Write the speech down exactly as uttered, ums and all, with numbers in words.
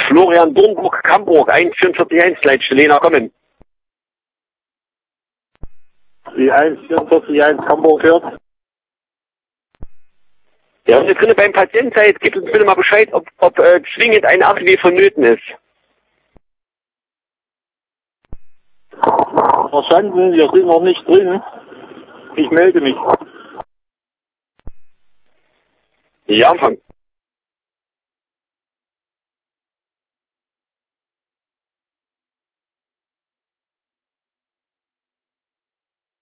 Florian Dornburg, Hamburg, eins vier vier eins, Leitstelle Lena kommen. Die eins vier vier eins Hamburg hört. Ja, wenn ihr drinnen beim Patienten seid, gebt uns bitte mal Bescheid, ob, ob äh, zwingend ein A T W vonnöten ist. Verstanden, wir sind noch nicht drin. Ich melde mich. Ja, Anfang.